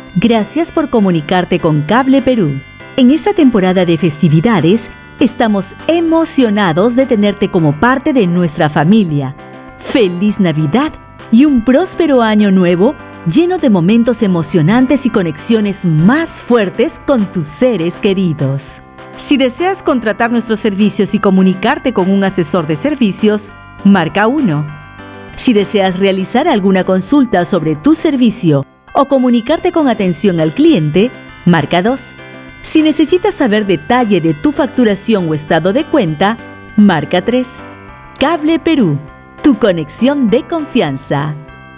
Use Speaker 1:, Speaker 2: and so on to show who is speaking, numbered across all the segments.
Speaker 1: Gracias por comunicarte con Cable Perú. En esta temporada de festividades, estamos emocionados de tenerte como parte de nuestra familia. ¡Feliz Navidad y un próspero año nuevo lleno de momentos emocionantes y conexiones más fuertes con tus seres queridos! Si deseas contratar nuestros servicios y comunicarte con un asesor de servicios, marca 1. Si deseas realizar alguna consulta sobre tu servicio o comunicarte con atención al cliente, marca 2. Si necesitas saber detalle de tu facturación o estado de cuenta, marca 3. Cable Perú, tu conexión de confianza.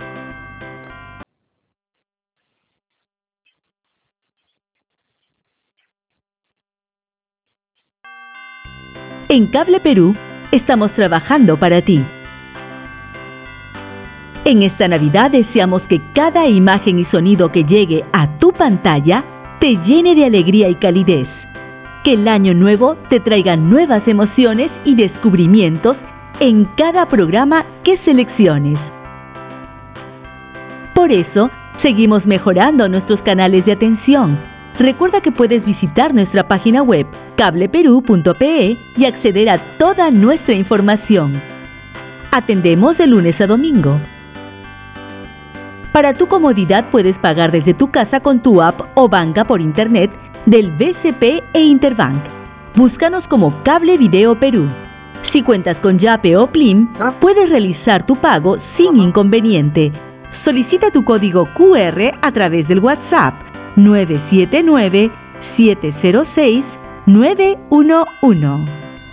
Speaker 1: En Cable Perú, estamos trabajando para ti. En esta Navidad deseamos que cada imagen y sonido que llegue a tu pantalla te llene de alegría y calidez. Que el año nuevo te traiga nuevas emociones y descubrimientos en cada programa que selecciones. Por eso, seguimos mejorando nuestros canales de atención. Recuerda que puedes visitar nuestra página web cableperú.pe y acceder a toda nuestra información. Atendemos de lunes a domingo. Para tu comodidad puedes pagar desde tu casa con tu app o banca por internet del BCP e Interbank. Búscanos como Cable Video Perú. Si cuentas con Yape o Plim, puedes realizar tu pago sin inconveniente. Solicita tu código QR a través del WhatsApp 979-706-911.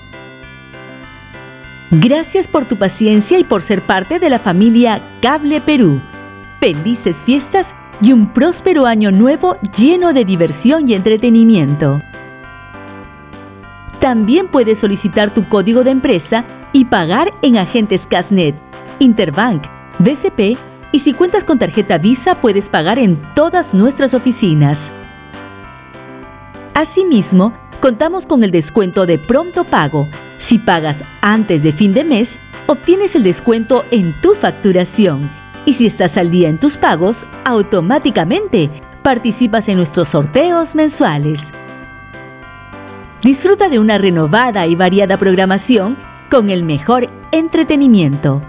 Speaker 1: Gracias por tu paciencia y por ser parte de la familia Cable Perú. Felices fiestas y un próspero año nuevo lleno de diversión y entretenimiento. También puedes solicitar tu código de empresa y pagar en agentes Casnet, Interbank, BCP y si cuentas con tarjeta Visa puedes pagar en todas nuestras oficinas. Asimismo, contamos con el descuento de pronto pago. Si pagas antes de fin de mes, obtienes el descuento en tu facturación. Y si estás al día en tus pagos, automáticamente participas en nuestros sorteos mensuales. Disfruta de una renovada y variada programación con el mejor entretenimiento.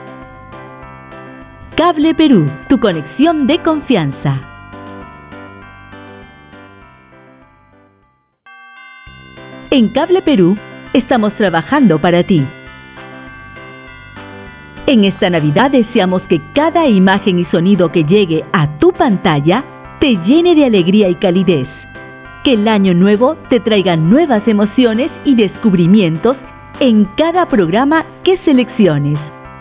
Speaker 1: Cable Perú, tu conexión de confianza. En Cable Perú, estamos trabajando para ti. En esta Navidad deseamos que cada imagen y sonido que llegue a tu pantalla te llene de alegría y calidez. Que el año nuevo te traiga nuevas emociones y descubrimientos en cada programa que selecciones.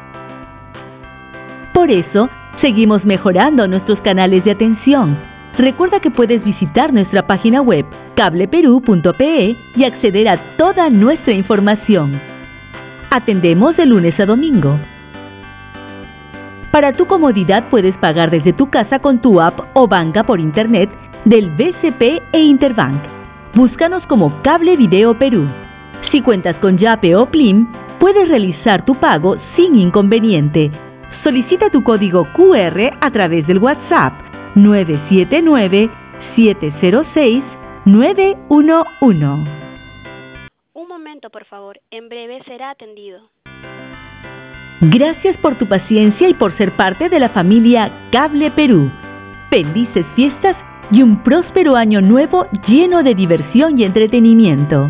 Speaker 1: Por eso, seguimos mejorando nuestros canales de atención. Recuerda que puedes visitar nuestra página web cableperú.pe y acceder a toda nuestra información. Atendemos de lunes a domingo. Para tu comodidad puedes pagar desde tu casa con tu app o banca por internet del BCP e Interbank. Búscanos como Cable Video Perú. Si cuentas con Yape o Plim, puedes realizar tu pago sin inconveniente. Solicita tu código QR a través del WhatsApp 979-706-911.
Speaker 2: Un momento, por favor. En breve será atendido.
Speaker 1: Gracias por tu paciencia y por ser parte de la familia Cable Perú. Felices fiestas y un próspero año nuevo lleno de diversión y entretenimiento.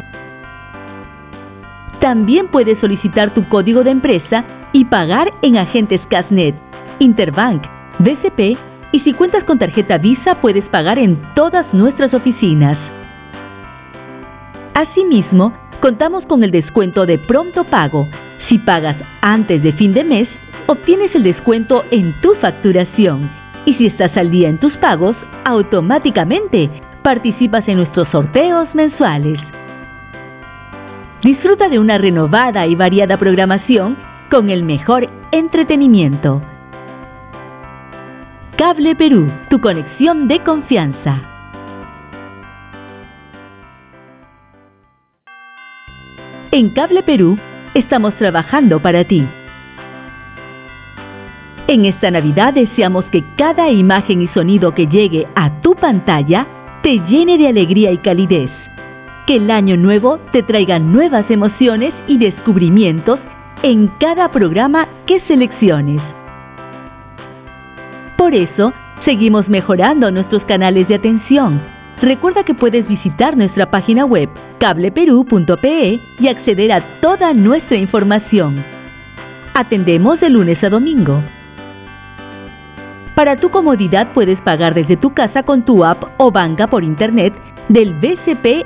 Speaker 1: También puedes solicitar tu código de empresa y pagar en agentes Casnet, Interbank, BCP y si cuentas con tarjeta Visa puedes pagar en todas nuestras oficinas. Asimismo, contamos con el descuento de pronto pago. Si pagas antes de fin de mes, obtienes el descuento en tu facturación. Y si estás al día en tus pagos, automáticamente participas en nuestros sorteos mensuales. Disfruta de una renovada y variada programación con el mejor entretenimiento. Cable Perú, tu conexión de confianza. En Cable Perú, estamos trabajando para ti. En esta Navidad deseamos que cada imagen y sonido que llegue a tu pantalla te llene de alegría y calidez. Que el año nuevo te traiga nuevas emociones y descubrimientos en cada programa que selecciones. Por eso, seguimos mejorando nuestros canales de atención. Recuerda que puedes visitar nuestra página web cableperú.pe y acceder a toda nuestra información. Atendemos de lunes a domingo. Para tu comodidad puedes pagar desde tu casa con tu app o banca por internet del BCP